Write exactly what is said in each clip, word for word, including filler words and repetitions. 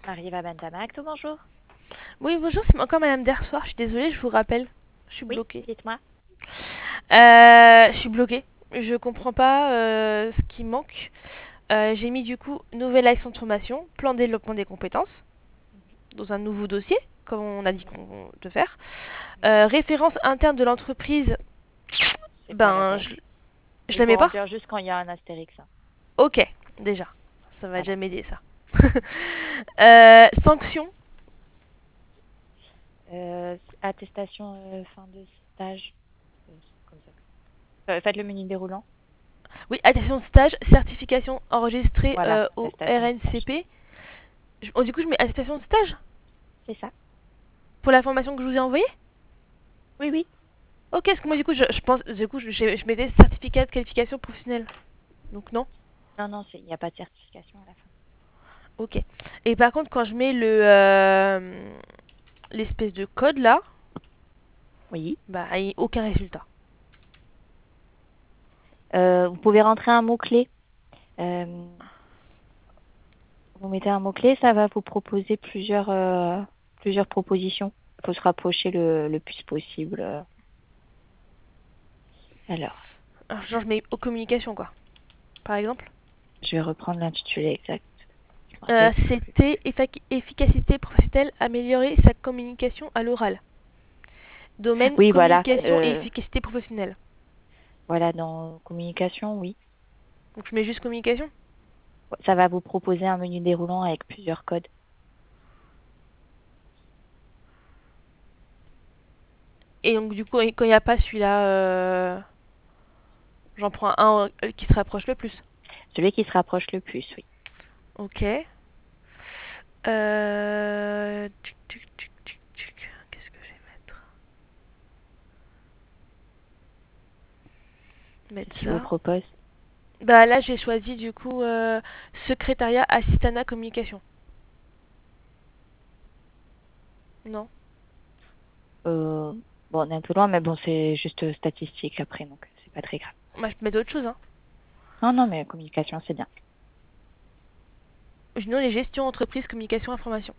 Arrive à Bantamax, bonjour. Oui, bonjour, c'est encore Madame Dersoir. Je suis désolée, je vous rappelle. Je suis Oui, bloquée. dites-moi. Euh, je suis bloquée. Je comprends pas euh, ce qui manque. Euh, J'ai mis du coup nouvelle action de formation, plan de développement des compétences, Mhm. dans un nouveau dossier, comme on a dit Oui, qu'on de faire. oui. Euh, référence interne de l'entreprise, C'est pas la ben peine. je, je Il la faut mets pas. remplir juste quand il y a un astérix, hein. Ok, déjà. Ça va Voilà. déjà m'aider ça. Euh, sanction. Euh, attestation euh, fin de stage. Euh, c'est comme ça. Euh, faites le menu déroulant. Oui, attestation de stage, certification enregistrée Voilà, euh, au attestation de stage. R N C P. Je- oh, du coup, je mets attestation de stage C'est ça. pour la formation que je vous ai envoyée. Oui, oui. Ok, parce que moi du coup je, je pense, du coup je, je, je mettais certificat de qualification professionnelle. Donc non. Non, non, c'est- il n'y a pas de certification à la fin. Ok. Et par contre quand je mets le euh, l'espèce de code là, Oui. bah il n'y a aucun résultat. Euh, vous pouvez rentrer un mot-clé. Euh, vous mettez un mot-clé, ça va vous proposer plusieurs, euh, plusieurs propositions. Il faut se rapprocher le, le plus possible. euh. Alors. Alors, genre je mets aux communications quoi, par exemple. Je vais reprendre l'intitulé exact. Je me Euh, rappelle plus. C'était efficacité professionnelle, améliorer sa communication à l'oral. Domaine Oui, voilà. communication et euh, efficacité professionnelle. voilà, dans communication, oui. Donc je mets juste communication. Ça va vous proposer un menu déroulant avec plusieurs codes. Et donc du coup quand il n'y a pas celui-là, euh, j'en prends un euh, qui se rapproche le plus. Celui qui se rapproche le plus, oui. Ok. Euh... tuc, tuc, tuc, tuc, tuc. Qu'est-ce que je vais mettre C'est Mettre ce qu'il vous ça. propose. Bah là, j'ai choisi du coup euh, secrétariat assistanat communication. Non. Euh, bon, on est un peu loin, mais bon, c'est juste statistique après, donc c'est pas très grave. Moi, je peux mettre autre chose. Hein. Non, non, mais communication, c'est bien. Sinon, les gestions entreprise, communication, information.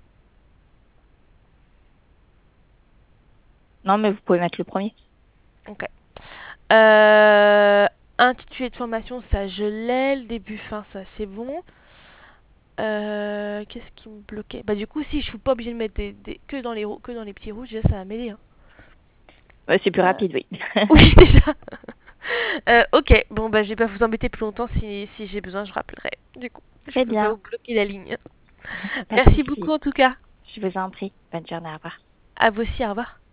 Non, mais vous pouvez mettre le premier. Ok. Euh... Intitulé de formation, ça je l'ai. Le début, fin, ça c'est bon. Euh... Qu'est-ce qui me bloquait? Bah du coup, si je suis pas obligée de mettre des, des- que, dans les, que dans les petits rouges, déjà ça va m'aider. Hein. Ouais, c'est plus Euh, rapide, oui. Oui, déjà. Euh, ok, bon bah je vais pas vous embêter plus longtemps si, si j'ai besoin, je rappellerai. Du coup, je Très peux pas bien. vous bloquer la ligne. Pas de Merci beaucoup souci. en tout cas. Je vous en prie. Bonne journée, au revoir. À vous aussi, au revoir.